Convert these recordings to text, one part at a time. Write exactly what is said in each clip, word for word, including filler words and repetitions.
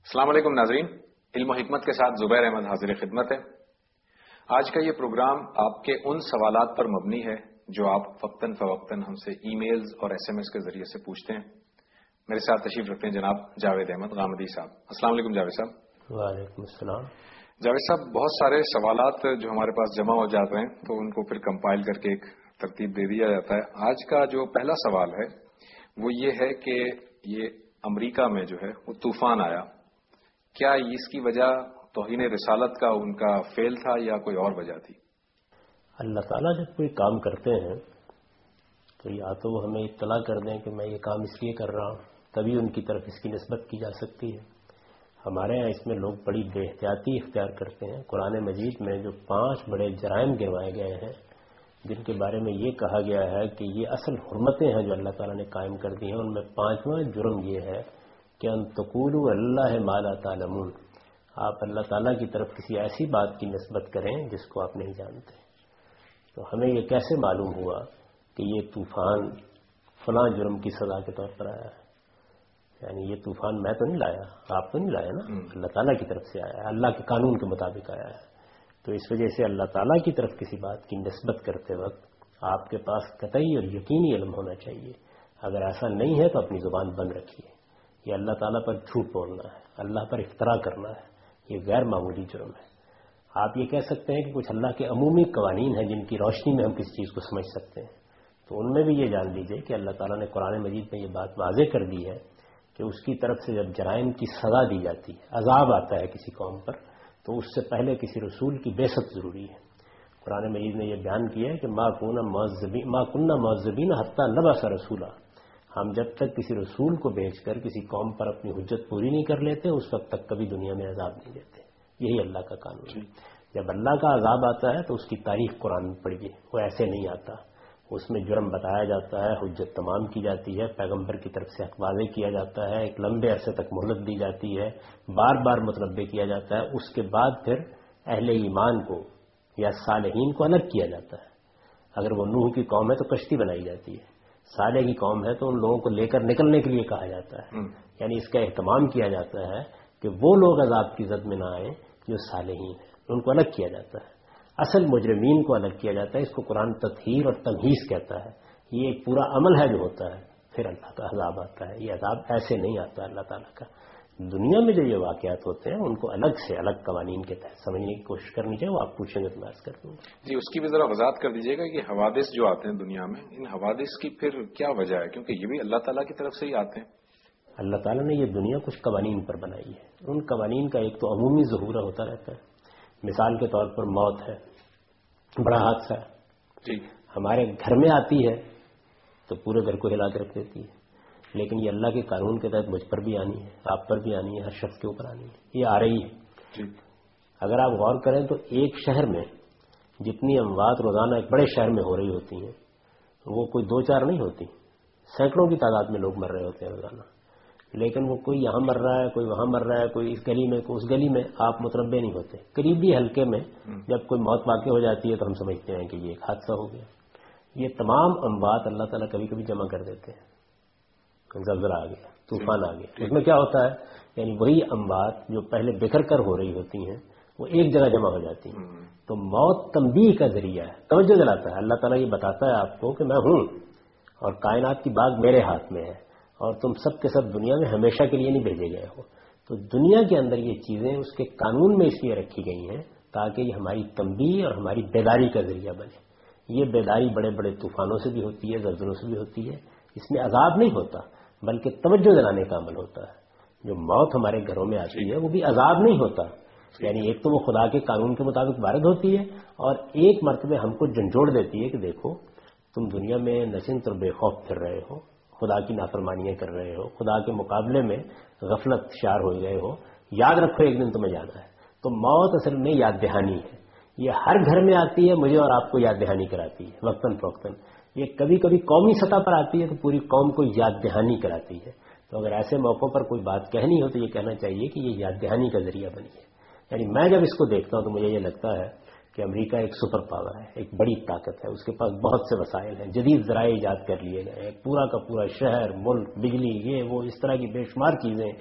السلام علیکم ناظرین، علم و حکمت کے ساتھ زبیر احمد حاضر خدمت ہے۔ آج کا یہ پروگرام آپ کے ان سوالات پر مبنی ہے جو آپ وقتاً فوقتاً ہم سے ای میلز اور ایس ایم ایس کے ذریعے سے پوچھتے ہیں۔ میرے ساتھ تشریف رکھتے ہیں جناب جاوید احمد غامدی صاحب۔ السلام علیکم جاوید صاحب۔ وعلیکم السلام۔ جاوید صاحب، بہت سارے سوالات جو ہمارے پاس جمع ہو جاتے ہیں تو ان کو پھر کمپائل کر کے ایک ترتیب دے دیا جاتا ہے۔ آج کا جو پہلا سوال ہے وہ یہ ہے کہ یہ امریکہ میں جو ہے وہ طوفان آیا، کیا اس کی وجہ توہین رسالت کا ان کا فعل تھا یا کوئی اور وجہ تھی؟ اللہ تعالیٰ جب کوئی کام کرتے ہیں تو یا تو وہ ہمیں اطلاع کر دیں کہ میں یہ کام اس لیے کر رہا ہوں، تبھی ان کی طرف اس کی نسبت کی جا سکتی ہے۔ ہمارے یہاں اس میں لوگ بڑی بے احتیاطی اختیار کرتے ہیں۔ قرآن مجید میں جو پانچ بڑے جرائم گروائے گئے ہیں جن کے بارے میں یہ کہا گیا ہے کہ یہ اصل حرمتیں ہیں جو اللہ تعالیٰ نے قائم کر دی ہیں، ان میں پانچواں جرم یہ ہے کہ ان تقولوا اللہ ما لا تعلمون، آپ اللہ تعالیٰ کی طرف کسی ایسی بات کی نسبت کریں جس کو آپ نہیں جانتے۔ تو ہمیں یہ کیسے معلوم ہوا کہ یہ طوفان فلاں جرم کی سزا کے طور پر آیا ہے؟ یعنی یہ طوفان میں تو نہیں لایا، آپ تو نہیں لایا نا، اللہ تعالیٰ کی طرف سے آیا ہے، اللہ کے قانون کے مطابق آیا ہے۔ تو اس وجہ سے اللہ تعالیٰ کی طرف کسی بات کی نسبت کرتے وقت آپ کے پاس قطعی اور یقینی علم ہونا چاہیے۔ اگر ایسا نہیں ہے تو اپنی زبان بند رکھیے۔ یہ اللہ تعالیٰ پر جھوٹ بولنا ہے، اللہ پر افترا کرنا ہے، یہ غیر معمولی جرم ہے۔ آپ یہ کہہ سکتے ہیں کہ کچھ اللہ کے عمومی قوانین ہیں جن کی روشنی میں ہم کسی چیز کو سمجھ سکتے ہیں، تو ان میں بھی یہ جان لیجئے کہ اللہ تعالیٰ نے قرآن مجید میں یہ بات واضح کر دی ہے کہ اس کی طرف سے جب جرائم کی سزا دی جاتی ہے، عذاب آتا ہے کسی قوم پر، تو اس سے پہلے کسی رسول کی بعثت ضروری ہے۔ قرآن مجید نے یہ بیان کیا ہے کہ ما کنا معذبین ما کنا معذبین حتی نبعث رسولا، ہم جب تک کسی رسول کو بھیج کر کسی قوم پر اپنی حجت پوری نہیں کر لیتے اس وقت تک کبھی دنیا میں عذاب نہیں دیتے۔ یہی اللہ کا قانون ہے۔ جب اللہ کا عذاب آتا ہے تو اس کی تاریخ قرآن میں پڑھیے، وہ ایسے نہیں آتا، اس میں جرم بتایا جاتا ہے، حجت تمام کی جاتی ہے، پیغمبر کی طرف سے حق واضح کیا جاتا ہے، ایک لمبے عرصے تک مہلت دی جاتی ہے، بار بار متنبع کیا جاتا ہے، اس کے بعد پھر اہل ایمان کو یا صالحین کو الگ کیا جاتا ہے۔ اگر وہ نوح کی قوم ہے تو کشتی بنائی جاتی ہے، صالح کی قوم ہے تو ان لوگوں کو لے کر نکلنے کے لیے کہا جاتا ہے، یعنی اس کا اہتمام کیا جاتا ہے کہ وہ لوگ عذاب کی زد میں نہ آئیں جو صالحین ہیں، ان کو الگ کیا جاتا ہے، اصل مجرمین کو الگ کیا جاتا ہے۔ اس کو قرآن تطہیر اور تمہیز کہتا ہے۔ یہ ایک پورا عمل ہے جو ہوتا ہے، پھر اللہ کا عذاب آتا ہے۔ یہ عذاب ایسے نہیں آتا اللہ تعالیٰ کا۔ دنیا میں جو یہ واقعات ہوتے ہیں ان کو الگ سے الگ قوانین کے تحت سمجھنے کی کوشش کرنی چاہیے۔ وہ آپ پوچھیں گے تو میں عرض کر دوں گا۔ جی، اس کی بھی ذرا وضاحت کر دیجیے گا کہ حوادث جو آتے ہیں دنیا میں، ان حوادث کی پھر کیا وجہ ہے، کیونکہ یہ بھی اللہ تعالیٰ کی طرف سے ہی آتے ہیں۔ اللہ تعالیٰ نے یہ دنیا کچھ قوانین پر بنائی ہے۔ ان قوانین کا ایک تو عمومی ظہور ہوتا رہتا ہے، مثال کے طور پر موت ہے، بڑا حادثہ ہے، جی، ہمارے گھر میں آتی ہے تو پورے گھر کو ہلا کے رکھ دیتی ہے، لیکن یہ اللہ کے قانون کے تحت مجھ پر بھی آنی ہے، آپ پر بھی آنی ہے، ہر شخص کے اوپر آنی ہے، یہ آ رہی ہے۔ جی، اگر آپ غور کریں تو ایک شہر میں جتنی اموات روزانہ ایک بڑے شہر میں ہو رہی ہوتی ہیں وہ کوئی دو چار نہیں ہوتی، سینکڑوں کی تعداد میں لوگ مر رہے ہوتے ہیں روزانہ، لیکن وہ کوئی یہاں مر رہا ہے، کوئی وہاں مر رہا ہے، کوئی اس گلی میں کوئی اس گلی میں، آپ متنبع نہیں ہوتے۔ قریبی حلقے میں جب کوئی موت واقع ہو جاتی ہے تو ہم سمجھتے ہیں کہ یہ ایک حادثہ ہو گیا۔ یہ تمام اموات اللہ تعالیٰ کبھی کبھی جمع کر دیتے ہیں، زلزلہ آ گیا، طوفان آ گیا، اس میں کیا ہوتا ہے، یعنی وہی اموات جو پہلے بکھر کر ہو رہی ہوتی ہیں وہ ایک جگہ جمع ہو جاتی ہیں۔ تو موت تنبیہ کا ذریعہ ہے، توجہ دلاتا ہے۔ اللہ تعالیٰ یہ بتاتا ہے آپ کو کہ میں ہوں اور کائنات کی باغ میرے ہاتھ میں ہے اور تم سب کے سب دنیا میں ہمیشہ کے لیے نہیں بھیجے گئے ہو۔ تو دنیا کے اندر یہ چیزیں اس کے قانون میں اس لیے رکھی گئی ہیں تاکہ یہ ہماری تنبیہ اور ہماری بیداری کا ذریعہ بنے۔ یہ بیداری بڑے بڑے طوفانوں سے بھی ہوتی ہے، زلزلوں سے بھی ہوتی ہے، اس میں عذاب نہیں ہوتا بلکہ توجہ دلانے کا عمل ہوتا ہے۔ جو موت ہمارے گھروں میں آتی ہے وہ بھی عذاب نہیں ہوتا، یعنی ایک تو وہ خدا کے قانون کے مطابق وارد ہوتی ہے اور ایک مرتبہ ہم کو جھنجھوڑ دیتی ہے کہ دیکھو تم دنیا میں نشست اور بے خوف پھر رہے ہو، خدا کی نافرمانیاں کر رہے ہو، خدا کے مقابلے میں غفلت شار ہو گئے ہو، یاد رکھو ایک دن تمہیں جانا ہے۔ تو موت اصل میں یاد دہانی ہے، یہ ہر گھر میں آتی ہے، مجھے اور آپ کو یاد دہانی کراتی ہے وقتاً فوقتاً۔ یہ کبھی کبھی قومی سطح پر آتی ہے تو پوری قوم کو یاد دہانی کراتی ہے۔ تو اگر ایسے موقعوں پر کوئی بات کہنی ہو تو یہ کہنا چاہیے کہ یہ یاد دہانی کا ذریعہ بنی ہے۔ یعنی میں جب اس کو دیکھتا ہوں تو مجھے یہ لگتا ہے کہ امریکہ ایک سپر پاور ہے، ایک بڑی طاقت ہے، اس کے پاس بہت سے وسائل ہیں، جدید ذرائع ایجاد کر لیے گئے ہیں، پورا کا پورا شہر، ملک، بجلی، یہ وہ اس طرح کی بے شمار چیزیں،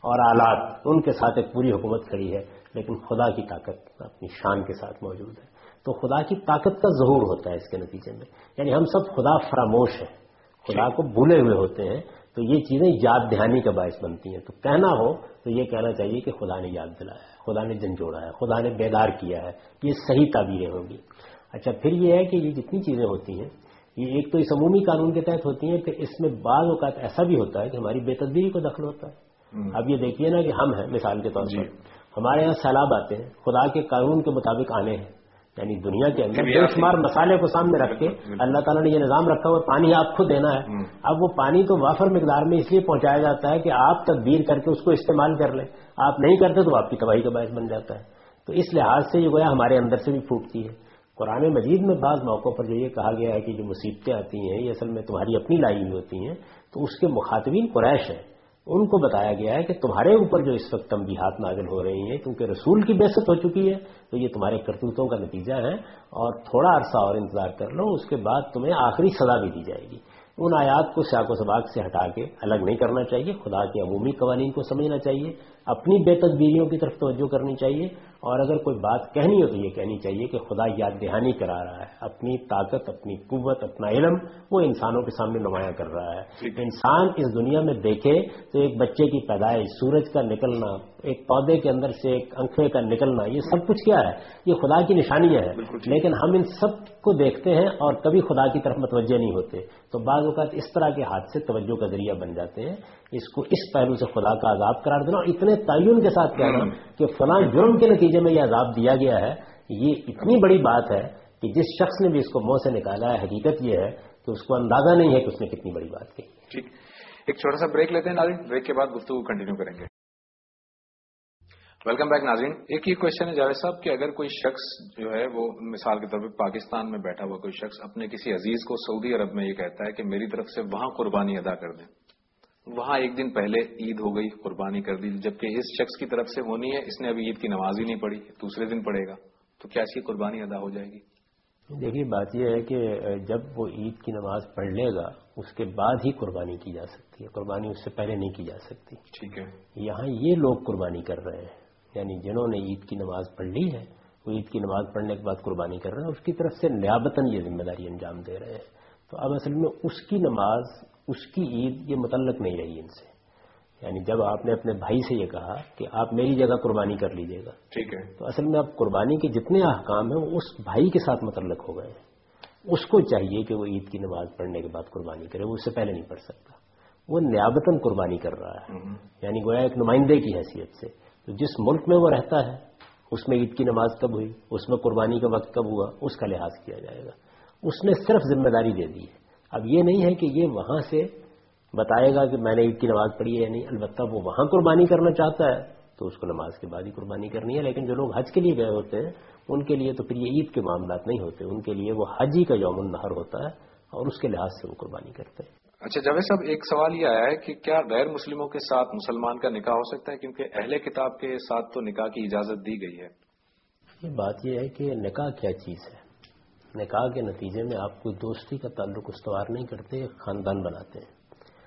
اور آلات ان کے ساتھ ایک پوری حکومت کھڑی ہے، لیکن خدا کی طاقت اپنی شان کے ساتھ موجود ہے. تو خدا کی طاقت کا ظہور ہوتا ہے اس کے نتیجے میں. یعنی ہم سب خدا فراموش ہیں، خدا کو بھولے ہوئے ہوتے ہیں، تو یہ چیزیں یاد دہانی کا باعث بنتی ہیں. تو کہنا ہو تو یہ کہنا چاہیے کہ خدا نے یاد دلایا ہے، خدا نے جھنجھوڑا ہے، خدا نے بیدار کیا ہے. یہ صحیح تعبیریں ہوں گی. اچھا، پھر یہ ہے کہ یہ جتنی چیزیں ہوتی ہیں یہ ایک تو اس عمومی قانون کے تحت ہوتی ہیں، پھر اس میں بعض اوقات ایسا بھی ہوتا ہے کہ ہماری بے تدبیری کو دخل ہوتا ہے. اب یہ دیکھیے نا کہ ہم ہیں مثال کے طور پر، ہمارے یہاں سیلاب آتے ہیں، خدا کے قانون کے مطابق آنے ہیں. یعنی دنیا کے اندر بے شمار مسالے کو سامنے رکھ کے اللہ تعالیٰ نے یہ نظام رکھا ہوا پانی آپ کو دینا ہے. اب وہ پانی تو وافر مقدار میں اس لیے پہنچایا جاتا ہے کہ آپ تدبیر کر کے اس کو استعمال کر لیں. آپ نہیں کرتے تو آپ کی تباہی کا باعث بن جاتا ہے. تو اس لحاظ سے یہ گویا ہمارے اندر سے بھی پھوٹتی ہے. قرآن مجید میں بعض موقعوں پر جو یہ کہا گیا ہے کہ جو مصیبتیں آتی ہیں یہ اصل میں تمہاری اپنی لائی ہوئی ہوتی ہیں، تو اس کے مخاطبین قریش ہیں. ان کو بتایا گیا ہے کہ تمہارے اوپر جو اس وقت تنبیہات نازل ہو رہی ہیں کیونکہ رسول کی بعثت ہو چکی ہے، تو یہ تمہارے کرتوتوں کا نتیجہ ہے، اور تھوڑا عرصہ اور انتظار کر لو، اس کے بعد تمہیں آخری سزا بھی دی جائے گی. ان آیات کو سیاق و سباق سے ہٹا کے الگ نہیں کرنا چاہیے. خدا کے عمومی قوانین کو سمجھنا چاہیے، اپنی بے تدبیریوں کی طرف توجہ کرنی چاہیے، اور اگر کوئی بات کہنی ہو تو یہ کہنی چاہیے کہ خدا یاد دہانی کرا رہا ہے. اپنی طاقت، اپنی قوت، اپنا علم وہ انسانوں کے سامنے نمایاں کر رہا ہے. انسان اس دنیا میں دیکھے تو ایک بچے کی پیدائش، سورج کا نکلنا، ایک پودے کے اندر سے ایک انکھے کا نکلنا، یہ سب کچھ کیا ہے؟ یہ خدا کی نشانیاں ہیں. لیکن ہم ان سب کو دیکھتے ہیں اور کبھی خدا کی طرف متوجہ نہیں ہوتے. تو بعض اوقات اس طرح کے حادثے توجہ کا ذریعہ بن جاتے ہیں. اس کو اس پہلو سے خدا کا عذاب قرار دینا اور اتنے تعین کے ساتھ کہنا کہ فلاں جرم کے نتیجے میں یہ عذاب دیا گیا ہے، یہ اتنی بڑی بات ہے کہ جس شخص نے بھی اس کو منہ سے نکالا ہے، حقیقت یہ ہے کہ اس کو اندازہ نہیں ہے کہ اس نے کتنی بڑی بات کہی. ٹھیک، ایک چھوٹا سا بریک لیتے ہیں ناظرین، بریک کے بعد گفتگو کنٹینیو کریں گے. ویلکم بیک ناظرین. ایک ہی کوشچن ہے جاوید صاحب کہ اگر کوئی شخص جو ہے وہ مثال کے طور پہ پاکستان میں بیٹھا ہوا کوئی شخص اپنے کسی عزیز کو سعودی عرب میں یہ کہتا ہے کہ میری طرف سے وہاں قربانی ادا کر دیں، وہاں ایک دن پہلے عید ہو گئی، قربانی کر دی، جبکہ اس شخص کی طرف سے ہونی ہے، اس نے ابھی عید کی نماز ہی نہیں پڑھی، دوسرے دن پڑھے گا، تو کیا اس کی قربانی ادا ہو جائے گی؟ دیکھیے بات یہ ہے کہ جب وہ عید کی نماز پڑھ لے گا اس کے بعد ہی قربانی کی جا سکتی ہے، قربانی اس سے پہلے نہیں کی جا سکتی. ٹھیک ہے. یہاں یہ لوگ قربانی کر رہے ہیں، یعنی جنہوں نے عید کی نماز پڑھ لی ہے وہ عید کی نماز پڑھنے کے بعد قربانی کر رہے ہیں، اس کی طرف سے نیابتاً یہ ذمہ داری انجام دے رہے ہیں. تو اب اصل میں اس کی نماز، اس کی عید یہ متعلق نہیں رہی ان سے. یعنی جب آپ نے اپنے بھائی سے یہ کہا کہ آپ میری جگہ قربانی کر لیجئے گا، ٹھیک ہے، تو اصل میں اب قربانی کے جتنے احکام ہیں وہ اس بھائی کے ساتھ متعلق ہو گئے ہیں. اس کو چاہیے کہ وہ عید کی نماز پڑھنے کے بعد قربانی کرے، وہ اس سے پہلے نہیں پڑھ سکتا. وہ نیابتاً قربانی کر رہا ہے، یعنی گویا ایک نمائندے کی حیثیت سے. تو جس ملک میں وہ رہتا ہے اس میں عید کی نماز کب ہوئی، اس میں قربانی کا وقت کب ہوا، اس کا لحاظ کیا جائے گا. اس نے صرف ذمہ داری دے دی ہے. اب یہ نہیں ہے کہ یہ وہاں سے بتائے گا کہ میں نے عید کی نماز پڑھی ہے یا نہیں. البتہ وہ وہاں قربانی کرنا چاہتا ہے تو اس کو نماز کے بعد ہی قربانی کرنی ہے. لیکن جو لوگ حج کے لیے گئے ہوتے ہیں ان کے لیے تو پھر یہ عید کے معاملات نہیں ہوتے، ان کے لیے وہ حج ہی کا یوم النحر ہوتا ہے اور اس کے لحاظ سے وہ قربانی کرتے ہیں. اچھا جاوید صاحب، ایک سوال یہ آیا ہے کہ کیا غیر مسلموں کے ساتھ مسلمان کا نکاح ہو سکتا ہے؟ کیونکہ اہل کتاب کے ساتھ تو نکاح کی اجازت دی گئی ہے. یہ بات یہ ہے کہ نکاح کیا چیز ہے. نکاح کے نتیجے میں آپ کوئی دوستی کا تعلق استوار نہیں کرتے، ایک خاندان بناتے ہیں.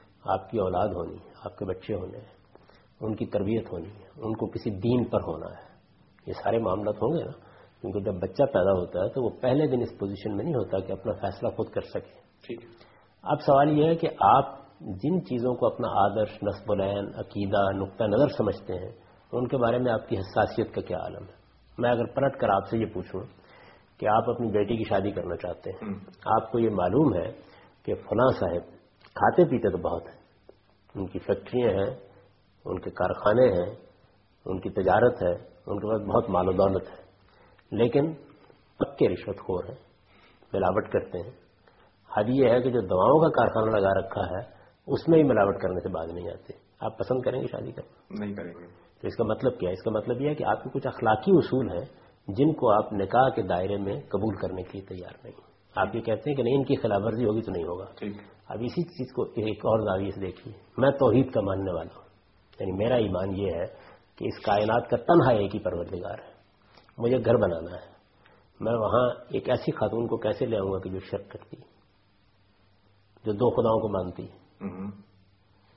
آپ کی اولاد ہونی ہے، آپ کے بچے ہونے ہیں، ان کی تربیت ہونی ہے، ان کو کسی دین پر ہونا ہے. یہ سارے معاملات ہوں گے نا، کیونکہ جب بچہ پیدا ہوتا ہے تو وہ پہلے دن اس پوزیشن میں نہیں ہوتا کہ اپنا فیصلہ خود کر سکے. ٹھیک. اب سوال یہ ہے کہ آپ جن چیزوں کو اپنا آدرش، نصب العین، عقیدہ، نقطہ نظر سمجھتے ہیں ان کے بارے میں آپ کی حساسیت کا کیا عالم ہے. میں اگر پلٹ کر آپ سے یہ پوچھوں کہ آپ اپنی بیٹی کی شادی کرنا چاہتے ہیں، آپ کو یہ معلوم ہے کہ فلاں صاحب کھاتے پیتے تو بہت ہیں، ان کی فیکٹریاں ہیں، ان کے کارخانے ہیں، ان کی تجارت ہے، ان کے پاس بہت مال و دولت ہے، لیکن پکے رشوت خور ہیں، ملاوٹ کرتے ہیں. حد یہ ہے کہ جو دواؤں کا کارخانہ لگا رکھا ہے اس میں ہی ملاوٹ کرنے سے باز نہیں آتے. آپ پسند کریں گے شادی کرنا؟ نہیں کریں گے. تو اس کا مطلب کیا ہے؟ اس کا مطلب یہ ہے کہ آپ کے کچھ اخلاقی اصول ہیں جن کو آپ نکاح کے دائرے میں قبول کرنے کے لیے تیار نہیں. آپ یہ کہتے ہیں کہ نہیں ان کی خلاف ورزی ہوگی تو نہیں ہوگا. اب اسی چیز کو ایک اور زاویے سے دیکھیے. میں توحید کا ماننے والا ہوں، یعنی میرا ایمان یہ ہے کہ اس کائنات کا تنہا ایک ہی پروردگار ہے. مجھے گھر بنانا ہے، میں وہاں ایک ایسی خاتون کو کیسے لے آؤں گا کہ جو شرک کرتی، جو دو خداؤں کو مانتی ہے. یعنی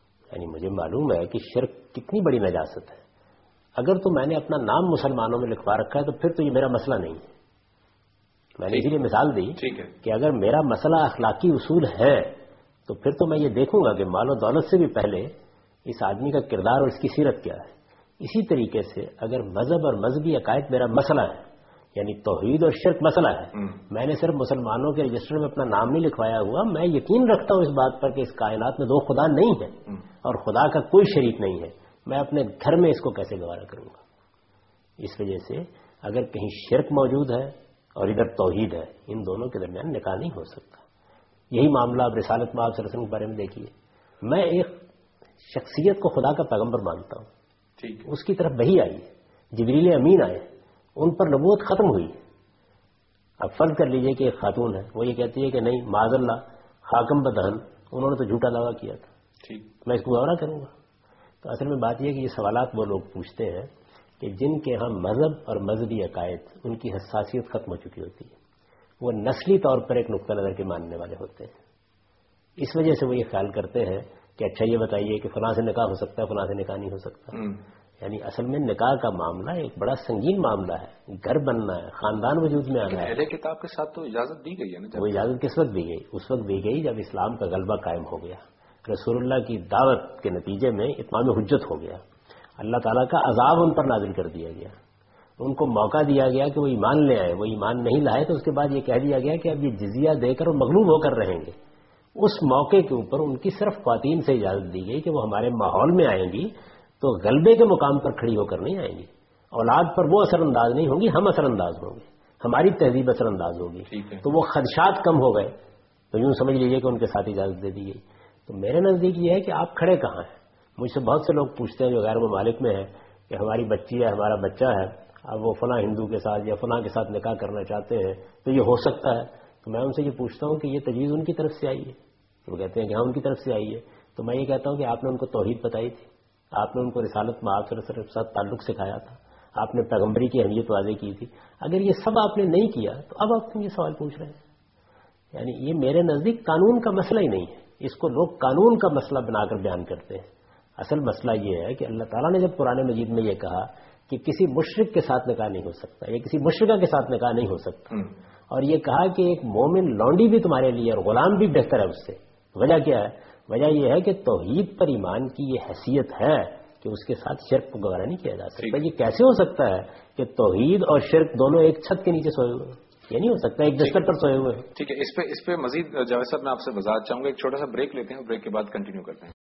یعنی مجھے معلوم ہے کہ شرک کتنی بڑی نجاست ہے. اگر تو میں نے اپنا نام مسلمانوں میں لکھوا رکھا ہے تو پھر تو یہ میرا مسئلہ نہیں ہے. میں نے اسی لیے مثال دی کہ اگر میرا مسئلہ اخلاقی اصول ہے تو پھر تو میں یہ دیکھوں گا کہ مال و دولت سے بھی پہلے اس آدمی کا کردار اور اس کی سیرت کیا ہے. اسی طریقے سے اگر مذہب اور مذہبی عقائد میرا مسئلہ ہے, یعنی توحید اور شرک مسئلہ ہے, میں نے صرف مسلمانوں کے رجسٹر میں اپنا نام نہیں لکھوایا ہوا, میں یقین رکھتا ہوں اس بات پر کہ اس کائنات میں دو خدا نہیں ہے اور خدا کا کوئی شریک نہیں ہے, میں اپنے گھر میں اس کو کیسے گوارا کروں گا. اس وجہ سے اگر کہیں شرک موجود ہے اور ادھر توحید ہے, ان دونوں کے درمیان نکاح نہیں ہو سکتا. یہی معاملہ آپ رسالت میں آپ صلی اللہ علیہ وسلم کے بارے میں دیکھیے. میں ایک شخصیت کو خدا کا پیغمبر مانتا ہوں, اس کی طرف وحی آئی, جبریل امین آئے, ان پر نبوت ختم ہوئی. اب فرض کر لیجئے کہ ایک خاتون ہے, وہ یہ کہتی ہے کہ نہیں معاذ اللہ حاکم بدہن, انہوں نے تو جھوٹا دعویٰ کیا تھا, میں اس کو گوارا کروں گا. تو اصل میں بات یہ ہے کہ یہ سوالات وہ لوگ پوچھتے ہیں کہ جن کے ہاں مذہب اور مذہبی عقائد ان کی حساسیت ختم ہو چکی ہوتی ہے, وہ نسلی طور پر ایک نقطہ نظر کے ماننے والے ہوتے ہیں. اس وجہ سے وہ یہ خیال کرتے ہیں کہ اچھا یہ بتائیے کہ فلاں سے نکاح ہو سکتا ہے, فلاں سے نکاح نہیں ہو سکتا. یعنی اصل میں نکاح کا معاملہ ایک بڑا سنگین معاملہ ہے, گھر بننا ہے, خاندان وجود میں آنا ہے. اہل کتاب کے ساتھ تو اجازت دی گئی ہے نا. وہ اجازت کس وقت دی گئی؟ اس وقت دی گئی جب اسلام کا غلبہ قائم ہو گیا, رسول اللہ کی دعوت کے نتیجے میں اتمام حجت ہو گیا, اللہ تعالیٰ کا عذاب ان پر نازل کر دیا گیا, ان کو موقع دیا گیا کہ وہ ایمان لے آئے. وہ ایمان نہیں لائے تو اس کے بعد یہ کہہ دیا گیا کہ اب یہ جزیہ دے کر اور مغلوب ہو کر رہیں گے. اس موقع کے اوپر ان کی صرف خواتین سے اجازت دی گئی کہ وہ ہمارے ماحول میں آئیں گی تو غلبے کے مقام پر کھڑی ہو کر نہیں آئیں گی, اولاد پر وہ اثر انداز نہیں ہوں گی, ہم اثر انداز ہوں گے, ہماری تہذیب اثر انداز ہوگی. تو وہ خدشات کم ہو گئے, تو یوں سمجھ لیجیے کہ ان کے ساتھ اجازت دے دی گئی. تو میرے نزدیک یہ ہے کہ آپ کھڑے کہاں ہیں. مجھ سے بہت سے لوگ پوچھتے ہیں جو غیر ممالک میں ہیں کہ ہماری بچی ہے, ہمارا بچہ ہے, اب وہ فلاں ہندو کے ساتھ یا فلاں کے ساتھ نکاح کرنا چاہتے ہیں تو یہ ہو سکتا ہے. تو میں ان سے یہ پوچھتا ہوں کہ یہ تجویز ان کی طرف سے آئی ہے؟ وہ کہتے ہیں کہ ہاں ان کی طرف سے آئی ہے. تو میں یہ کہتا ہوں کہ آپ نے ان کو توحید بتائی تھی, آپ نے ان کو رسالت میں آپ کے ساتھ تعلق سکھایا تھا, آپ نے پیغمبری کی اہمیت واضح کی تھی. اگر یہ سب آپ نے نہیں کیا تو اب آپ یہ سوال پوچھ رہے ہیں. یعنی یہ میرے نزدیک قانون کا مسئلہ ہی نہیں ہے, اس کو لوگ قانون کا مسئلہ بنا کر بیان کرتے ہیں. اصل مسئلہ یہ ہے کہ اللہ تعالیٰ نے جب قرآن مجید میں یہ کہا کہ کسی مشرک کے ساتھ نکاح نہیں ہو سکتا یا کسی مشرکہ کے ساتھ نکاح نہیں ہو سکتا, اور یہ کہا کہ ایک مومن لونڈی بھی تمہارے لیے اور غلام بھی بہتر ہے اس سے, وجہ کیا ہے؟ وجہ یہ ہے کہ توحید پر ایمان کی یہ حیثیت ہے کہ اس کے ساتھ شرک کو گوارا نہیں کیا جا سکتا. یہ کیسے ہو سکتا ہے کہ توحید اور شرک دونوں ایک چھت کے نیچے سوئے ہوئے ہیں؟ یہ نہیں ہو سکتا, ایک بستر پر سوئے ہوئے ہیں. ٹھیک ہے, اس پہ اس پہ مزید جاوید صاحب میں آپ سے وضاحت چاہوں گا. ایک چھوٹا سا بریک لیتے ہیں, بریک کے بعد کنٹینیو کرتے ہیں.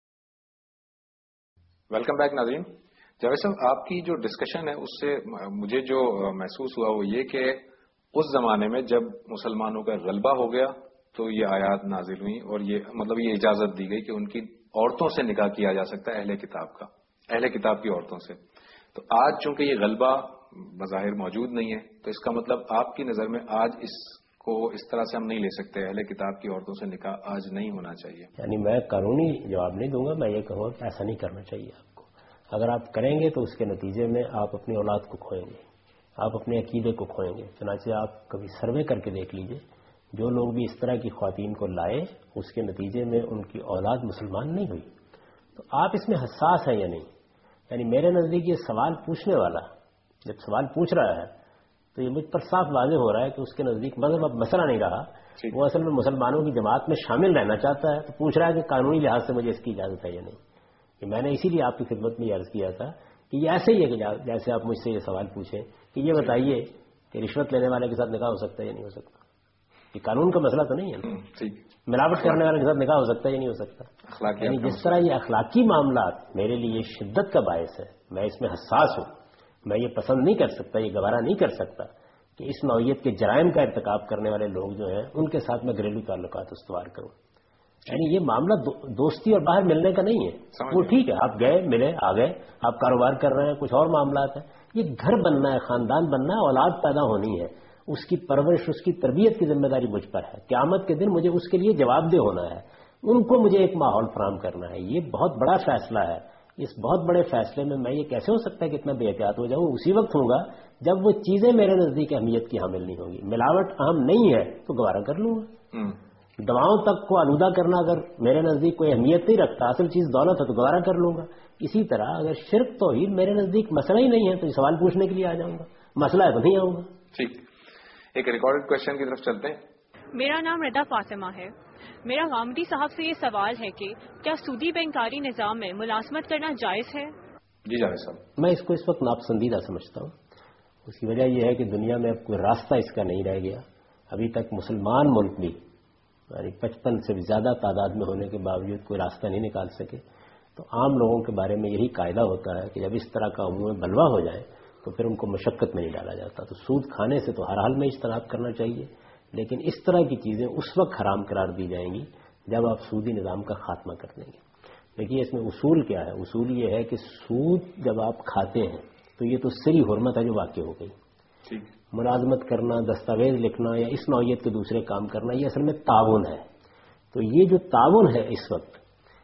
ویلکم بیک ناظرین. جاوید صاحب, آپ کی جو ڈسکشن ہے اس سے مجھے جو محسوس ہوا وہ یہ کہ اس زمانے میں جب مسلمانوں کا غلبہ ہو گیا تو یہ آیات نازل ہوئی اور یہ مطلب یہ اجازت دی گئی کہ ان کی عورتوں سے نکاح کیا جا سکتا ہے, اہل کتاب کا, اہل کتاب کی عورتوں سے. تو آج چونکہ یہ غلبہ بظاہر موجود نہیں ہے تو اس کا مطلب آپ کی نظر میں آج اس کو اس طرح سے ہم نہیں لے سکتے, اہل کتاب کی عورتوں سے نکاح آج نہیں ہونا چاہیے. یعنی میں قانونی جواب نہیں دوں گا, میں یہ کہوں گا کہ ایسا نہیں کرنا چاہیے آپ کو. اگر آپ کریں گے تو اس کے نتیجے میں آپ اپنی اولاد کو کھوئیں گے, آپ اپنے عقیدے کو کھوئیں گے. چنانچہ آپ کبھی سروے کر کے دیکھ لیجئے, جو لوگ بھی اس طرح کی خواتین کو لائے اس کے نتیجے میں ان کی اولاد مسلمان نہیں ہوئی. تو آپ اس میں حساس ہیں یا نہیں؟ یعنی میرے نزدیک یہ سوال پوچھنے والا جب سوال پوچھ رہا ہے تو یہ مجھ پر صاف واضح ہو رہا ہے کہ اس کے نزدیک مذہب اب مسئلہ نہیں رہا, وہ اصل میں مسلمانوں کی جماعت میں شامل رہنا چاہتا ہے. تو پوچھ رہا ہے کہ قانونی لحاظ سے مجھے اس کی اجازت ہے یا نہیں. کہ میں نے اسی لیے آپ کی خدمت میں عرض کیا تھا کہ یہ ایسے ہی ہے کہ جیسے آپ مجھ سے یہ سوال پوچھیں کہ یہ بتائیے کہ رشوت لینے والے کے ساتھ نکاح ہو سکتا ہے یا نہیں ہو سکتا. یہ قانون کا مسئلہ تو نہیں ہے نا. ملاوٹ کرنے والے کے ساتھ نکاح ہو سکتا ہے یا نہیں ہو سکتا. یعنی جس طرح یہ اخلاقی معاملات میرے لیے شدت کا باعث ہے, میں اس میں حساس ہوں, میں یہ پسند نہیں کر سکتا, یہ گوارا نہیں کر سکتا کہ اس نوعیت کے جرائم کا ارتکاب کرنے والے لوگ جو ہیں ان کے ساتھ میں گھریلو تعلقات استوار کروں. یعنی یہ معاملہ دو, دوستی اور باہر ملنے کا نہیں ہے. وہ ٹھیک ہے آپ گئے ملے آ گئے, آپ کاروبار کر رہے ہیں, کچھ اور معاملات ہیں. یہ گھر بننا ہے, خاندان بننا ہے, اولاد پیدا ہونی ہے, اس کی پرورش اس کی تربیت کی ذمہ داری مجھ پر ہے. قیامت کے دن مجھے اس کے لیے جواب دہ ہونا ہے, ان کو مجھے ایک ماحول فراہم کرنا ہے. یہ بہت بڑا فیصلہ ہے. اس بہت بڑے فیصلے میں میں یہ کیسے ہو سکتا ہے کہ اتنا بے احتیاط ہو جاؤں؟ اسی وقت ہوں گا جب وہ چیزیں میرے نزدیک اہمیت کی حامل نہیں ہوگی. ملاوٹ اہم نہیں ہے تو گوارا کر لوں گا. دواؤں تک کو آلودہ کرنا اگر میرے نزدیک کوئی اہمیت نہیں رکھتا، اصل چیز دولت ہے تو گوارا کر لوں گا. اسی طرح اگر شرک توحید میرے نزدیک مسئلہ ہی نہیں ہے تو سوال پوچھنے کے لیے آ جاؤں گا، مسئلہ ہے تو نہیں آؤں گا. ٹھیک، ایک ریکارڈڈ کوشچن کی طرف چلتے ہیں. میرا نام ردا فاطمہ ہے. میرا غامدی صاحب سے یہ سوال ہے کہ کیا سودی بینکاری نظام میں ملازمت کرنا جائز ہے؟ جی جاوید صاحب. میں اس کو اس وقت ناپسندیدہ سمجھتا ہوں. اس کی وجہ یہ ہے کہ دنیا میں اب کوئی راستہ اس کا نہیں رہ گیا. ابھی تک مسلمان ملک بھی یعنی پچپن سے بھی زیادہ تعداد میں ہونے کے باوجود کوئی راستہ نہیں نکال سکے. تو عام لوگوں کے بارے میں یہی قاعدہ ہوتا ہے کہ جب اس طرح کا عموم بلوا ہو جائے تو پھر ان کو مشقت میں نہیں ڈالا جاتا. تو سود کھانے سے تو ہر حال میں اجتناب کرنا چاہیے، لیکن اس طرح کی چیزیں اس وقت حرام قرار دی جائیں گی جب آپ سودی نظام کا خاتمہ کر دیں گے. دیکھیے اس میں اصول کیا ہے. اصول یہ ہے کہ سود جب آپ کھاتے ہیں تو یہ تو سری حرمت ہے جو واقع ہو گئی. ملازمت کرنا، دستاویز لکھنا یا اس نوعیت کے دوسرے کام کرنا یہ اصل میں تعاون ہے. تو یہ جو تعاون ہے اس وقت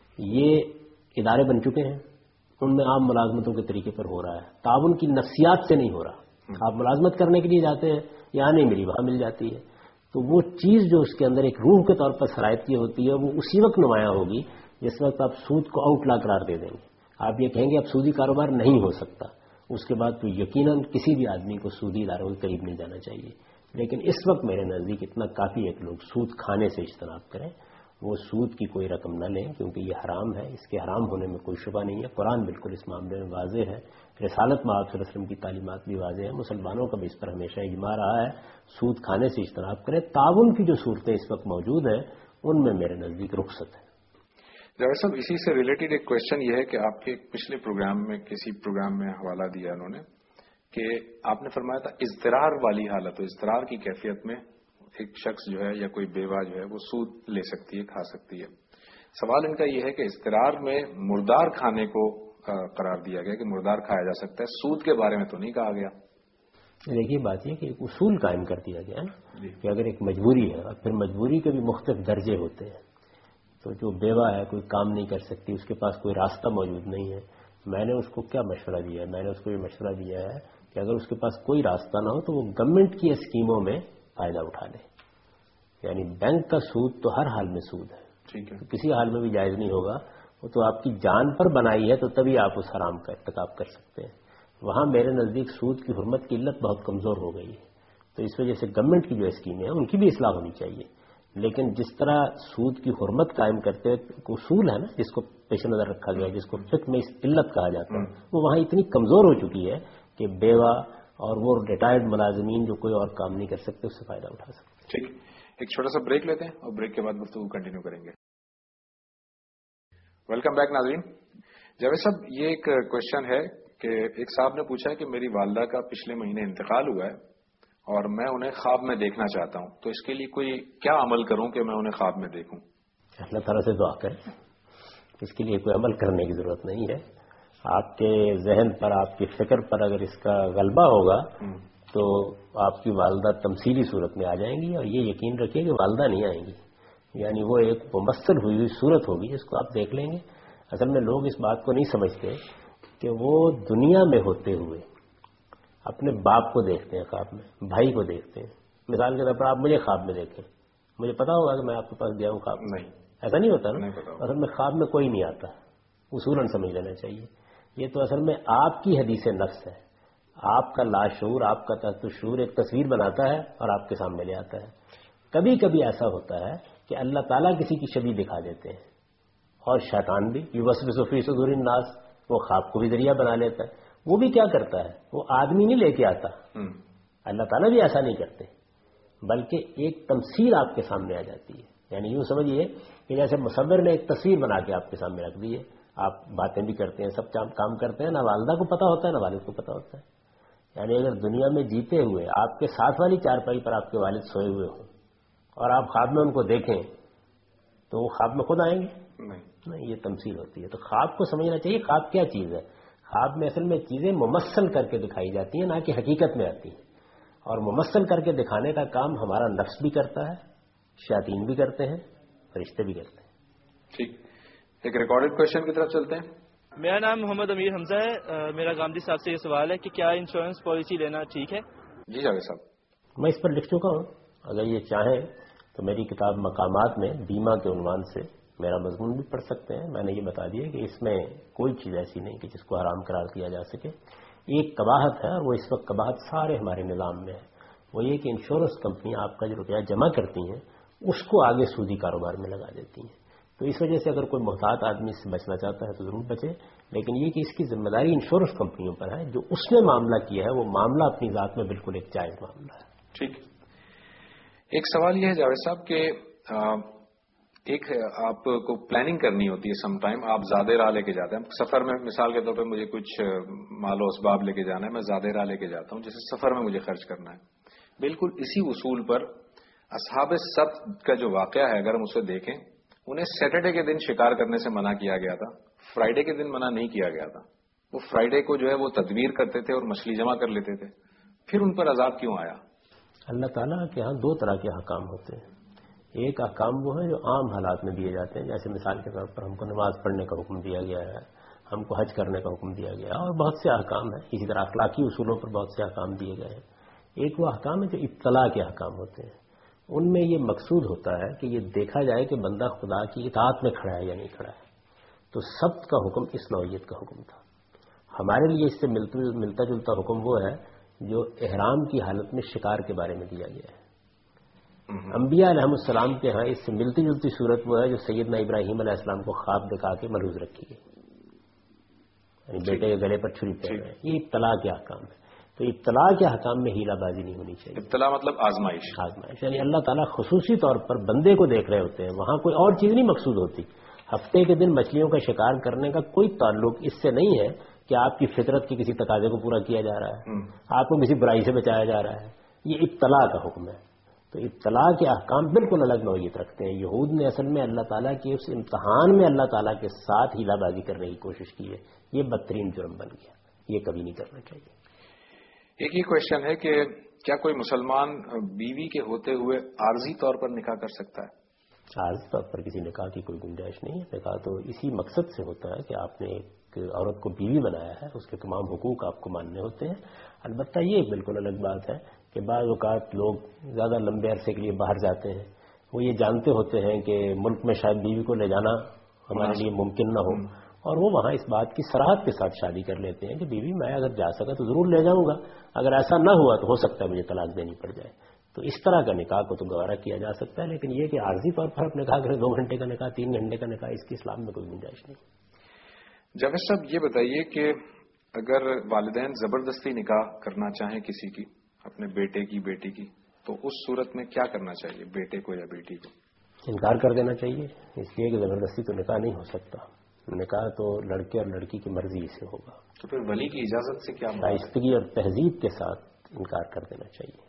یہ ادارے بن چکے ہیں، ان میں عام ملازمتوں کے طریقے پر ہو رہا ہے. تعاون کی نفسیات سے نہیں ہو رہا. آپ ملازمت کرنے کے لیے جاتے ہیں، یہاں نہیں ملی وہاں مل جاتی ہے. تو وہ چیز جو اس کے اندر ایک روح کے طور پر شرائط کی ہوتی ہے وہ اسی وقت نمایاں ہوگی جس وقت آپ سود کو آؤٹ لا قرار دے دیں گے. آپ یہ کہیں گے اب سودی کاروبار نہیں ہو سکتا، اس کے بعد تو یقیناً کسی بھی آدمی کو سودی اداروں کے قریب نہیں جانا چاہیے. لیکن اس وقت میرے نزدیک اتنا کافی ہے کہ لوگ سود کھانے سے اجتناب کریں. وہ سود کی کوئی رقم نہ لیں کیونکہ یہ حرام ہے. اس کے حرام ہونے میں کوئی شبہ نہیں ہے. قرآن بالکل اس معاملے میں واضح ہے. رسالت میں آپ صلی اللہ علیہ وسلم کی تعلیمات بھی واضح ہیں. مسلمانوں کا بھی اس پر ہمیشہ اجماع رہا ہے. سود کھانے سے اجتناب کریں. تعاون کی جو صورتیں اس وقت موجود ہیں ان میں میرے نزدیک رخصت ہے. جاوید صاحب اسی سے ریلیٹڈ ایک کوشچن یہ ہے کہ آپ کے پچھلے پروگرام میں کسی پروگرام میں حوالہ دیا انہوں نے کہ آپ نے فرمایا تھا اضطرار والی حالت، اضطرار کی کیفیت میں ایک شخص جو ہے یا کوئی بیوہ جو ہے وہ سود لے سکتی ہے، کھا سکتی ہے. سوال ان کا یہ ہے کہ اضطرار میں مردار کھانے کو قرار دیا گیا کہ مردار کھایا جا سکتا ہے، سود کے بارے میں تو نہیں کہا گیا. دیکھیے بات یہ کہ ایک اصول قائم کر دیا گیا نا کہ اگر ایک مجبوری ہے اور پھر مجبوری کے بھی مختلف درجے ہوتے ہیں. تو جو بیوہ ہے کوئی کام نہیں کر سکتی، اس کے پاس کوئی راستہ موجود نہیں ہے. میں نے اس کو کیا مشورہ دیا ہے؟ میں نے اس کو یہ مشورہ دیا ہے کہ اگر اس کے پاس کوئی راستہ نہ ہو تو وہ گورنمنٹ کی اسکیموں میں فائدہ اٹھا لے. یعنی بینک کا سود تو ہر حال میں سود ہے، ٹھیک ہے، کسی حال میں بھی جائز نہیں ہوگا. وہ تو آپ کی جان پر بنائی ہے تو تبھی آپ اس حرام کا ارتکاب کر سکتے ہیں. وہاں میرے نزدیک سود کی حرمت کی علت بہت کمزور ہو گئی ہے. تو اس وجہ سے گورنمنٹ کی جو اسکیمیں ہیں ان کی بھی اصلاح ہونی چاہیے. لیکن جس طرح سود کی حرمت قائم کرتے اصول ہے نا جس کو پیش نظر رکھا گیا، جس کو فقہ میں اس علت کہا جاتا ہے، وہ وہاں اتنی کمزور ہو چکی ہے کہ بیوہ اور وہ ریٹائرڈ ملازمین جو کوئی اور کام نہیں کر سکتے اس سے فائدہ اٹھا سکتے. ٹھیک، ایک چھوٹا سا بریک لیتے ہیں اور بریک کے بعد گفتگو کنٹینیو کریں گے. ویلکم بیک ناظرین. جاوید صاحب یہ ایک کوشچن ہے کہ ایک صاحب نے پوچھا کہ میری والدہ کا پچھلے مہینے انتقال ہوا ہے اور میں انہیں خواب میں دیکھنا چاہتا ہوں، تو اس کے لیے کوئی کیا عمل کروں کہ میں انہیں خواب میں دیکھوں؟ اللہ تعالیٰ سے دعا کریں. اس کے لیے کوئی عمل کرنے کی ضرورت نہیں ہے. آپ کے ذہن پر، آپ کی فکر پر اگر اس کا غلبہ ہوگا تو آپ کی والدہ تمثیلی صورت میں آ جائیں گی. اور یہ یقین رکھیے کہ والدہ نہیں آئیں گی، یعنی وہ ایک ممثل ہوئی ہوئی صورت ہوگی جس کو آپ دیکھ لیں گے. اصل میں لوگ اس بات کو نہیں سمجھتے کہ وہ دنیا میں ہوتے ہوئے اپنے باپ کو دیکھتے ہیں خواب میں، بھائی کو دیکھتے ہیں. مثال کے طور پر آپ مجھے خواب میں دیکھیں، مجھے پتا ہوگا کہ میں آپ کے پاس گیا ہوں خواب میں؟ نہیں، ایسا نہیں ہوتا نا. اصل میں خواب میں کوئی نہیں آتا، اصولاً سمجھ لینا چاہیے. یہ تو اصل میں آپ کی حدیث نفس ہے. آپ کا لاشعور، آپ کا تحت شعور ایک تصویر بناتا ہے اور آپ کے سامنے لے آتا ہے. کبھی کبھی ایسا ہوتا ہے کہ اللہ تعالیٰ کسی کی شبیہ دکھا دیتے ہیں اور شیطان بھی یوسوس فی صدور الناس، وہ خواب کو بھی ذریعہ بنا لیتا ہے. وہ بھی کیا کرتا ہے؟ وہ آدمی نہیں لے کے آتا. اللہ تعالیٰ بھی ایسا نہیں کرتے، بلکہ ایک تمثیل آپ کے سامنے آ جاتی ہے. یعنی یوں سمجھیے کہ جیسے مصور نے ایک تصویر بنا کے آپ کے سامنے رکھ دی ہے. آپ باتیں بھی کرتے ہیں، سب کام کرتے ہیں، نہ والدہ کو پتا ہوتا ہے نہ والد کو پتا ہوتا ہے. یعنی اگر دنیا میں جیتے ہوئے آپ کے ساتھ والی چارپائی پر آپ کے والد سوئے ہوئے ہوں اور آپ خواب میں ان کو دیکھیں تو وہ خواب میں خود آئیں گے؟ نہیں، یہ تمثیل ہوتی ہے. تو خواب کو سمجھنا چاہیے خواب کیا چیز ہے. خواب میں اصل میں چیزیں ممثل کر کے دکھائی جاتی ہیں، نہ کہ حقیقت میں آتی ہیں. اور ممثل کر کے دکھانے کا کام ہمارا نفس بھی کرتا ہے، شیاطین بھی کرتے ہیں، فرشتے بھی کرتے ہیں. ٹھیک، ایک ریکارڈڈ کوشچن کی طرف چلتے ہیں. میرا نام محمد امیر حمزہ ہے. میرا گامدی صاحب سے یہ سوال ہے کہ کیا انشورنس پالیسی لینا ٹھیک ہے؟ جی جاوید صاحب. میں اس پر لکھ چکا ہوں، اگر یہ چاہیں تو تو میری کتاب مقامات میں بیمہ کے عنوان سے میرا مضمون بھی پڑھ سکتے ہیں. میں نے یہ بتا دیا کہ اس میں کوئی چیز ایسی نہیں کہ جس کو حرام قرار دیا جا سکے. ایک قباحت ہے اور وہ اس وقت قباحت سارے ہمارے نظام میں ہے. وہ یہ کہ انشورنس کمپنیاں آپ کا جو روپیہ جمع کرتی ہیں اس کو آگے سودی کاروبار میں لگا دیتی ہیں. تو اس وجہ سے اگر کوئی محتاط آدمی اس سے بچنا چاہتا ہے تو ضرور بچے. لیکن یہ کہ اس کی ذمہ داری انشورنس کمپنیوں پر ہے. جو اس نے معاملہ کیا ہے وہ معاملہ اپنی ذات میں بالکل ایک جائز معاملہ ہے. ٹھیک. ایک سوال یہ ہے جاوید صاحب کہ ایک آپ کو پلاننگ کرنی ہوتی ہے. سم ٹائم آپ زیادہ راہ لے کے جاتے ہیں. سفر میں مثال کے طور پہ مجھے کچھ مال و اسباب لے کے جانا ہے, میں زیادہ راہ لے کے جاتا ہوں جیسے سفر میں مجھے خرچ کرنا ہے. بالکل اسی اصول پر اصحاب السبت کا جو واقعہ ہے اگر ہم اسے دیکھیں, انہیں سیٹرڈے کے دن شکار کرنے سے منع کیا گیا تھا, فرائیڈے کے دن منع نہیں کیا گیا تھا. وہ فرائیڈے کو جو ہے وہ تدبیر کرتے تھے اور مچھلی جمع کر لیتے تھے. پھر ان پر عذاب کیوں آیا؟ اللہ تعالیٰ کے ہاں دو طرح کے احکام ہوتے ہیں. ایک احکام وہ ہے جو عام حالات میں دیے جاتے ہیں, جیسے مثال کے طور پر ہم کو نماز پڑھنے کا حکم دیا گیا ہے, ہم کو حج کرنے کا حکم دیا گیا ہے, اور بہت سے احکام ہیں. اسی طرح اخلاقی اصولوں پر بہت سے احکام دیے گئے ہیں. ایک وہ احکام ہے جو ابتلا کے احکام ہوتے ہیں. ان میں یہ مقصود ہوتا ہے کہ یہ دیکھا جائے کہ بندہ خدا کی اطاعت میں کھڑا ہے یا نہیں کھڑا ہے. تو سبت کا حکم اس نوعیت کا حکم تھا. ہمارے لیے اس سے ملتا جلتا حکم وہ ہے جو احرام کی حالت میں شکار کے بارے میں دیا گیا ہے. انبیاء علیہ السلام کے ہاں اس سے ملتی جلتی صورت وہ ہے جو سیدنا ابراہیم علیہ السلام کو خواب دکھا کے ملحوظ رکھی گئی, یعنی بیٹے کے گلے پر چھری پھیر رہے ہیں. یہ ابتلا کے احکام ہے. تو ابتلا کے حکام میں ہیلا بازی نہیں ہونی چاہیے. ابتلا مطلب آزمائش. آزمائش یعنی اللہ تعالیٰ خصوصی طور پر بندے کو دیکھ رہے ہوتے ہیں, وہاں کوئی اور چیز نہیں مقصود ہوتی. ہفتے کے دن مچھلیوں کا شکار کرنے کا کوئی تعلق اس سے نہیں ہے کہ آپ کی فطرت کے کسی تقاضے کو پورا کیا جا رہا ہے, آپ کو کسی برائی سے بچایا جا رہا ہے. یہ ابتلا کا حکم ہے. تو ابتلا کے احکام بالکل الگ نوعیت رکھتے ہیں. یہود نے اصل میں اللہ تعالیٰ کے اس امتحان میں اللہ تعالیٰ کے ساتھ ہیلا بازی کرنے کی کوشش کی ہے. یہ بدترین جرم بن گیا, یہ کبھی نہیں کرنا چاہیے. ایک یہ کوشچن ہے کہ کیا کوئی مسلمان بیوی کے ہوتے ہوئے عارضی طور پر نکاح کر سکتا ہے؟ عارضی طور پر کسی نکاح کی کوئی گنجائش نہیں ہے. نکاح تو اسی مقصد سے ہوتا ہے کہ آپ نے ایک عورت کو بیوی بنایا ہے, اس کے تمام حقوق آپ کو ماننے ہوتے ہیں. البتہ یہ ایک بالکل الگ بات ہے کہ بعض اوقات لوگ زیادہ لمبے عرصے کے لیے باہر جاتے ہیں, وہ یہ جانتے ہوتے ہیں کہ ملک میں شاید بیوی کو لے جانا ہمارے لیے ممکن نہ ہو, اور وہ وہاں اس بات کی صراحت کے ساتھ شادی کر لیتے ہیں کہ بیوی میں اگر جا سکا تو ضرور لے جاؤں گا, اگر ایسا نہ ہوا تو ہو سکتا ہے مجھے طلاق دینی پڑ جائے. تو اس طرح کا نکاح کو تو گوارا کیا جا سکتا ہے. لیکن یہ کہ عارضی طور پر آپ نے کہا کہ دو گھنٹے کا نکاح, تین گھنٹے کا نکاح, اس کی اسلام میں کوئی گنجائش نہیں. جاوید صاحب یہ بتائیے کہ اگر والدین زبردستی نکاح کرنا چاہیں کسی کی, اپنے بیٹے کی بیٹی کی, تو اس صورت میں کیا کرنا چاہیے بیٹے کو یا بیٹی کو؟ انکار کر دینا چاہیے, اس لیے کہ زبردستی تو نکاح نہیں ہو سکتا. نکاح تو لڑکے اور لڑکی کی مرضی سے ہوگا. تو پھر ولی کی اجازت سے کیا؟ شائستگی اور تہذیب کے ساتھ انکار کر دینا چاہیے.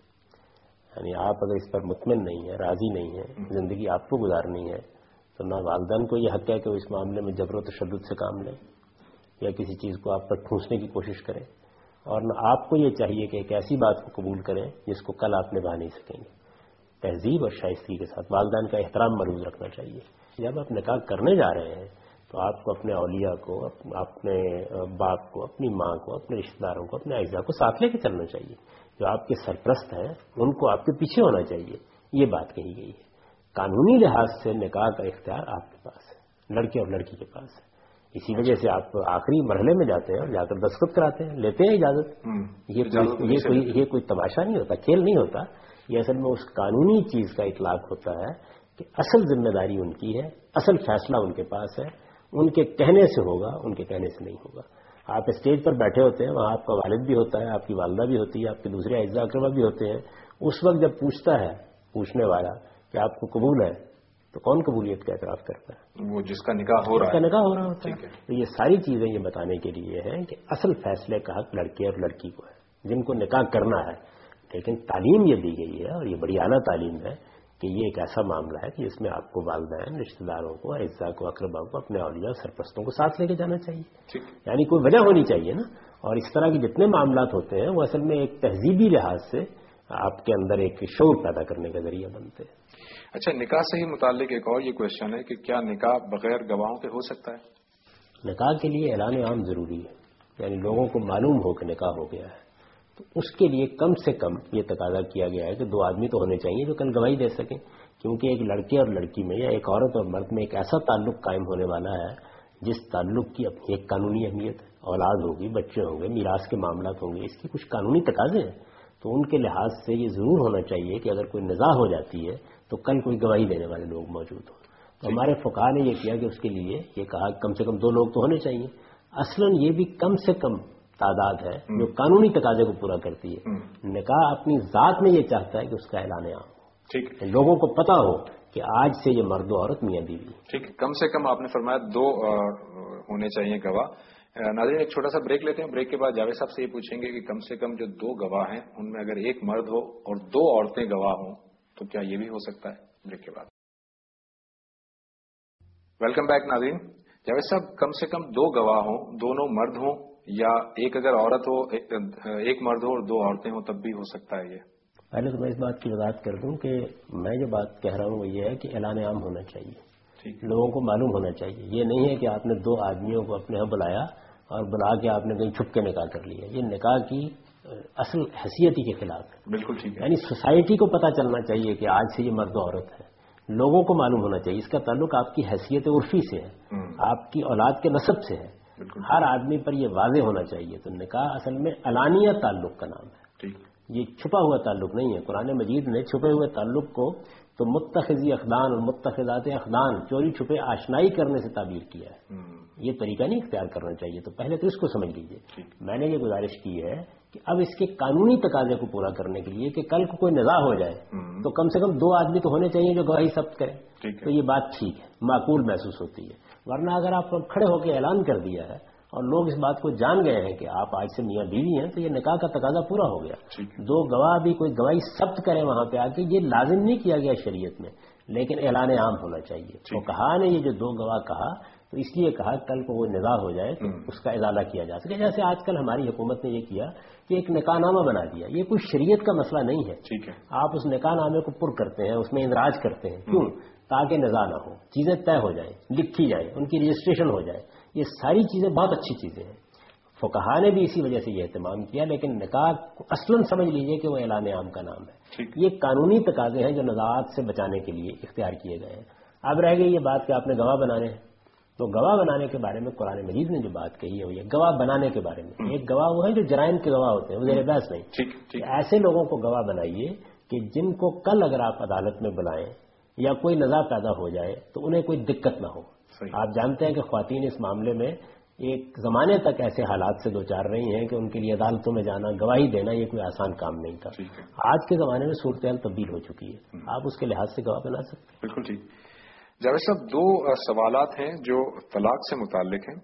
یعنی آپ اگر اس پر مطمئن نہیں ہیں, راضی نہیں ہیں, زندگی آپ کو گزارنی ہے, تو نہ والدین کو یہ حق ہے کہ وہ اس معاملے میں جبر و تشدد سے کام لیں یا کسی چیز کو آپ پر ٹھونسنے کی کوشش کریں, اور نہ آپ کو یہ چاہیے کہ ایک ایسی بات کو قبول کریں جس کو کل آپ نبھا نہیں سکیں گے. تہذیب اور شائستگی کے ساتھ والدین کا احترام ملحوظ رکھنا چاہیے. جب آپ نکاح کرنے جا رہے ہیں تو آپ کو اپنے اولیاء کو, اپنے باپ کو, اپنی ماں کو, اپنے رشتہ داروں کو, اپنے اعزاء کو ساتھ لے کے چلنا چاہیے. جو آپ کے سرپرست ہیں ان کو آپ کے پیچھے ہونا چاہیے. یہ بات کہی گئی ہے. قانونی لحاظ سے نکاح کا اختیار آپ کے پاس ہے, لڑکے اور لڑکی کے پاس ہے. اسی وجہ سے آپ آخری مرحلے میں جاتے ہیں اور جا کر دستخط کراتے ہیں, لیتے ہیں اجازت. یہ کوئی یہ کوئی یہ کوئی تماشا نہیں ہوتا, کھیل نہیں ہوتا. یہ اصل میں اس قانونی چیز کا اطلاق ہوتا ہے کہ اصل ذمہ داری ان کی ہے, اصل فیصلہ ان کے پاس ہے. ان کے کہنے سے ہوگا, ان کے کہنے سے نہیں ہوگا. آپ اسٹیج پر بیٹھے ہوتے ہیں, وہاں آپ کا والد بھی ہوتا ہے, آپ کی والدہ بھی ہوتی ہے, آپ کے دوسرے اعزاء اقربا بھی ہوتے ہیں. اس وقت جب پوچھتا ہے پوچھنے والا کہ آپ کو قبول ہے, تو کون قبولیت کا اعتراف کرتا ہے؟ وہ جس کا نکاح ہو رہا ہے. جس کا نکاح ہو رہا ہوتا ہے. تو یہ ساری چیزیں یہ بتانے کے لیے ہیں کہ اصل فیصلے کا حق لڑکے اور لڑکی کو ہے جن کو نکاح کرنا ہے. لیکن تعلیم یہ دی گئی ہے, اور یہ بڑی اعلیٰ تعلیم ہے, کہ یہ ایک ایسا معاملہ ہے کہ اس میں آپ کو والدین, رشتہ داروں کو, اعزاء کو, اقربا کو, اپنے اولیاء سرپرستوں کو ساتھ لے کے جانا چاہیے. یعنی کوئی وجہ ہونی چاہیے نا. اور اس طرح کے جتنے معاملات ہوتے ہیں وہ اصل میں ایک تہذیبی لحاظ سے آپ کے اندر ایک شعور پیدا کرنے کا ذریعہ بنتے ہیں. اچھا, نکاح سے ہی متعلق ایک اور یہ کوشچن ہے کہ کیا نکاح بغیر گواہوں کے ہو سکتا ہے؟ نکاح کے لیے اعلان عام ضروری ہے, یعنی لوگوں کو معلوم ہو کہ نکاح ہو گیا ہے. تو اس کے لیے کم سے کم یہ تقاضا کیا گیا ہے کہ دو آدمی تو ہونے چاہیے جو کل گواہی دے سکیں. کیونکہ ایک لڑکے اور لڑکی میں یا ایک عورت اور مرد میں ایک ایسا تعلق قائم ہونے والا ہے جس تعلق کی اپنی ایک قانونی اہمیت ہے. اولاد ہوگی، بچے ہوں گے، میراث کے معاملات ہوں گے، اس کی کچھ قانونی تقاضے ہیں. تو ان کے لحاظ سے یہ ضرور ہونا چاہیے کہ اگر کوئی نزاع ہو جاتی ہے تو کل کوئی گواہی دینے والے لوگ موجود ہوں. تو ہمارے فقہا نے یہ کیا کہ اس کے لیے یہ کہا کہ کم سے کم دو لوگ تو ہونے چاہیے. اصلاً یہ بھی کم سے کم تعداد ہے جو قانونی تقاضے کو پورا کرتی ہے. نکاح اپنی ذات میں یہ چاہتا ہے کہ اس کا اعلان عام ہو، ٹھیک، لوگوں کو پتا ہو کہ آج سے یہ مرد و عورت میاں بیوی. ٹھیک، کم سے کم آپ نے فرمایا دو ہونے چاہیے گواہ. ناظرین ایک چھوٹا سا بریک لیتے ہیں. بریک کے بعد جاوید صاحب سے یہ پوچھیں گے کہ کم سے کم جو دو گواہ ہیں ان میں اگر ایک مرد ہو اور دو عورتیں گواہ ہوں تو کیا یہ بھی ہو سکتا ہے؟ بریک کے بعد. ویلکم بیک ناظرین. جاوید صاحب، کم سے کم دو گواہ ہوں، دونوں مرد ہوں یا ایک اگر عورت ہو ایک مرد ہو اور دو عورتیں ہوں تب بھی ہو سکتا ہے یہ؟ پہلے تو میں اس بات کی وضاحت کر دوں کہ میں جو بات کہہ رہا ہوں وہ یہ ہے کہ اعلان عام ہونا چاہیے، لوگوں کو معلوم ہونا چاہیے. یہ نہیں ہے کہ آپ نے دو آدمیوں کو اپنے یہاں بلایا اور بلا کے آپ نے کہیں چھپ کے نکاح کر لیا. یہ نکاح کی اصل حیثیت ہی کے خلاف ہے. بالکل ٹھیک ہے. یعنی سوسائٹی کو پتہ چلنا چاہیے کہ آج سے یہ مرد و عورت ہے، لوگوں کو معلوم ہونا چاہیے. اس کا تعلق آپ کی حیثیت عرفی سے ہے، آپ کی اولاد کے نسب سے ہے. ہر آدمی پر یہ واضح ہونا چاہیے. تو نکاح اصل میں علانیہ تعلق کا نام ہے، یہ چھپا ہوا تعلق نہیں ہے. قرآن مجید نے چھپے ہوئے تعلق کو تو متخذی اخدان اور متخذات اخدان، چوری چھپے آشنائی کرنے سے تعبیر کیا ہے. یہ طریقہ نہیں اختیار کرنا چاہیے. تو پہلے تو اس کو سمجھ لیجئے. میں نے یہ گزارش کی ہے کہ اب اس کے قانونی تقاضے کو پورا کرنے کے لیے کہ کل کو کوئی نزاع ہو جائے تو کم سے کم دو آدمی تو ہونے چاہیے جو گواہی ثبت کریں. تو یہ بات ٹھیک ہے، معقول محسوس ہوتی ہے. ورنہ اگر آپ کھڑے ہو کے اعلان کر دیا ہے اور لوگ اس بات کو جان گئے ہیں کہ آپ آج سے میاں بیوی ہیں تو یہ نکاح کا تقاضا پورا ہو گیا. دو گواہ بھی کوئی گواہی ثبت کریں وہاں پہ آ کے، یہ لازم نہیں کیا گیا شریعت میں، لیکن اعلان عام ہونا چاہیے. تو کہا نے یہ جو دو گواہ کہا تو اس لیے کہا کل کو وہ نزاع ہو جائے تو اس کا ازالہ کیا جا سکے. جیسے آج کل ہماری حکومت نے یہ کیا کہ ایک نکاح نامہ بنا دیا. یہ کوئی شریعت کا مسئلہ نہیں ہے. ٹھیک ہے، آپ اس نکاح نامے کو پر کرتے ہیں، اس میں اندراج کرتے ہیں. کیوں؟ تاکہ نزاع نہ ہو، چیزیں طے ہو جائیں، لکھی جائیں، ان کی رجسٹریشن ہو جائے. یہ ساری چیزیں بہت اچھی چیزیں ہیں. فقہا نے بھی اسی وجہ سے یہ اہتمام کیا. لیکن نکاح اصلاً سمجھ لیجئے کہ وہ اعلان عام کا نام ہے. یہ قانونی تقاضے ہیں جو نزاعات سے بچانے کے لیے اختیار کیے گئے ہیں. اب رہ گئی یہ بات کہ آپ نے گواہ بنانے ہیں. تو گواہ بنانے کے بارے میں قرآن مجید نے جو بات کہی ہے وہ یہ گواہ بنانے کے بارے میں. ایک گواہ وہ ہے جو جرائم کے گواہ ہوتے ہیں، وہ زیر بحث نہیں. ایسے لوگوں کو گواہ بنائیے کہ جن کو کل اگر آپ عدالت میں بلائیں یا کوئی نزاع پیدا ہو جائے تو انہیں کوئی دقت نہ ہو. آپ جانتے ہیں کہ خواتین اس معاملے میں ایک زمانے تک ایسے حالات سے دوچار رہی ہیں کہ ان کے لیے عدالتوں میں جانا، گواہی دینا یہ کوئی آسان کام نہیں تھا. آج کے زمانے میں صورتحال تبدیل ہو چکی ہے. آپ اس کے لحاظ سے گواہ بنا سکتے ہیں. بالکل ٹھیک. جاوید صاحب، دو سوالات ہیں جو طلاق سے متعلق ہیں.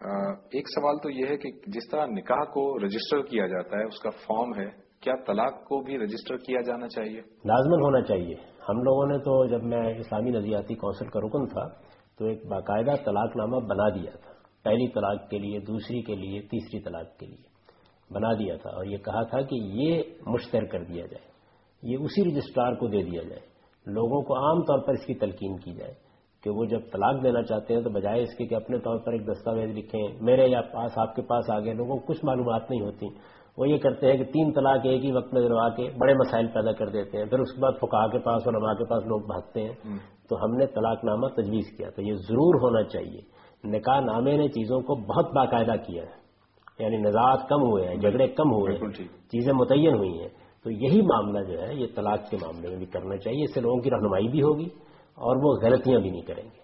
ایک سوال تو یہ ہے کہ جس طرح نکاح کو رجسٹر کیا جاتا ہے، اس کا فارم ہے، کیا طلاق کو بھی رجسٹر کیا جانا چاہیے؟ لازماً ہونا چاہیے. ہم لوگوں نے تو جب میں اسلامی نظریاتی کونسل کا رکن تھا تو ایک باقاعدہ طلاق نامہ بنا دیا تھا. پہلی طلاق کے لیے، دوسری کے لیے، تیسری طلاق کے لیے بنا دیا تھا. اور یہ کہا تھا کہ یہ مشتہر کر دیا جائے، یہ اسی رجسٹرار کو دے دیا جائے. لوگوں کو عام طور پر اس کی تلقین کی جائے کہ وہ جب طلاق دینا چاہتے ہیں تو بجائے اس کے کہ اپنے طور پر ایک دستاویز لکھیں، میرے یا پاس آپ کے پاس آ گئے، لوگوں کو کچھ معلومات نہیں ہوتی، وہ یہ کرتے ہیں کہ تین طلاق ایک ہی وقت میں دلوا کے بڑے مسائل پیدا کر دیتے ہیں. پھر اس کے بعد فقہا کے پاس اور علماء کے پاس لوگ بھاگتے ہیں. تو ہم نے طلاق نامہ تجویز کیا تھا. یہ ضرور ہونا چاہیے. نکاح نامے نے چیزوں کو بہت باقاعدہ کیا ہے، یعنی نزاعات کم ہوئے ہیں، جھگڑے کم ہوئے ہیں، چیزیں متعین ہوئی ہیں. تو یہی معاملہ جو ہے یہ طلاق کے معاملے میں بھی کرنا چاہیے. اس سے لوگوں کی رہنمائی بھی ہوگی اور وہ غلطیاں بھی نہیں کریں گے.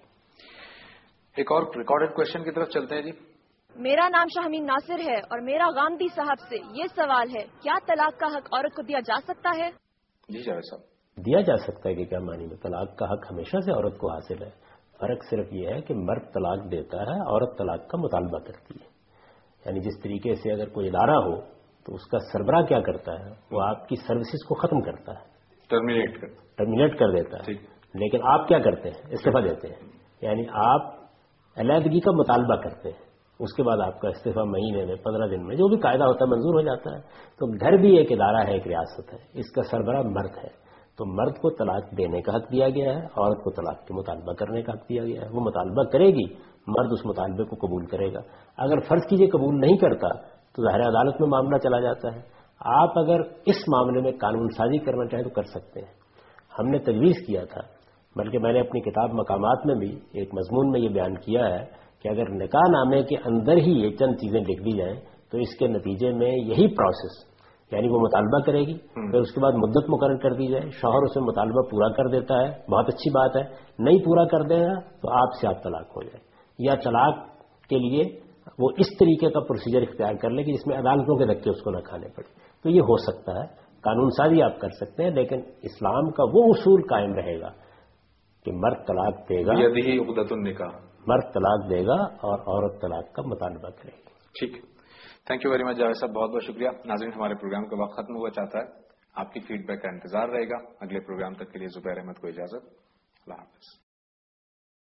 ایک اور ریکارڈڈ کوشچن کی طرف چلتے ہیں. جی، میرا نام شاہمین ناصر ہے اور میرا غامدی صاحب سے یہ سوال ہے، کیا طلاق کا حق عورت کو دیا جا سکتا ہے؟ جی جاوید صاحب. دیا جا سکتا ہے کہ کیا معنی میں؟ طلاق کا حق ہمیشہ سے عورت کو حاصل ہے. فرق صرف یہ ہے کہ مرد طلاق دیتا ہے، عورت طلاق کا مطالبہ کرتی ہے. یعنی جس طریقے سے اگر کوئی ادارہ ہو تو اس کا سربراہ کیا کرتا ہے؟ وہ آپ کی سروسز کو ختم کرتا ہے، ٹرمینیٹ کرتا ہے ٹرمینیٹ کر دیتا ہے. لیکن آپ کیا کرتے ہیں؟ استعفیٰ دیتے ہیں. یعنی آپ علیحدگی کا مطالبہ کرتے ہیں، اس کے بعد آپ کا استعفیٰ مہینے میں، پندرہ دن میں، جو بھی قاعدہ ہوتا ہے منظور ہو جاتا ہے. تو گھر بھی ایک ادارہ ہے، ایک ریاست ہے، اس کا سربراہ مرد ہے. تو مرد کو طلاق دینے کا حق دیا گیا ہے، عورت کو طلاق کے مطالبہ کرنے کا حق دیا گیا ہے. وہ مطالبہ کرے گی، مرد اس مطالبے کو قبول کرے گا. اگر فرض کیجئے قبول نہیں کرتا تو ظاہر عدالت میں معاملہ چلا جاتا ہے. آپ اگر اس معاملے میں قانون سازی کرنا چاہیں تو کر سکتے ہیں. ہم نے تجویز کیا تھا بلکہ میں نے اپنی کتاب مقامات میں بھی ایک مضمون میں یہ بیان کیا ہے کہ اگر نکاح نامے کے اندر ہی یہ چند چیزیں لکھ دی جائیں تو اس کے نتیجے میں یہی پروسیس، یعنی وہ مطالبہ کرے گی، پھر اس کے بعد مدت مقرر کر دی جائے، شوہر اسے مطالبہ پورا کر دیتا ہے، بہت اچھی بات ہے، نہیں پورا کر دے گا تو آپ سے آپ طلاق ہو جائے، یا طلاق کے لیے وہ اس طریقے کا پروسیجر اختیار کر لے کہ جس میں عدالتوں کے دھکے اس کو نہ کھانے پڑے. تو یہ ہو سکتا ہے، قانون سازی آپ کر سکتے ہیں، لیکن اسلام کا وہ اصول قائم رہے گا کہ مرد طلاق دے گا، یدی عقدۃ النکاح، مرد طلاق دے گا اور عورت طلاق کا مطالبہ کرے گی. ٹھیک ہے، thank you very much Javed صاحب، بہت بہت شکریہ. ناظرین، ہمارے پروگرام کا وقت ختم ہوا چاہتا ہے، آپ کی فیڈ بیک کا انتظار رہے گا. اگلے پروگرام تک کے لیے زبیر احمد کو اجازت. اللہ حافظ.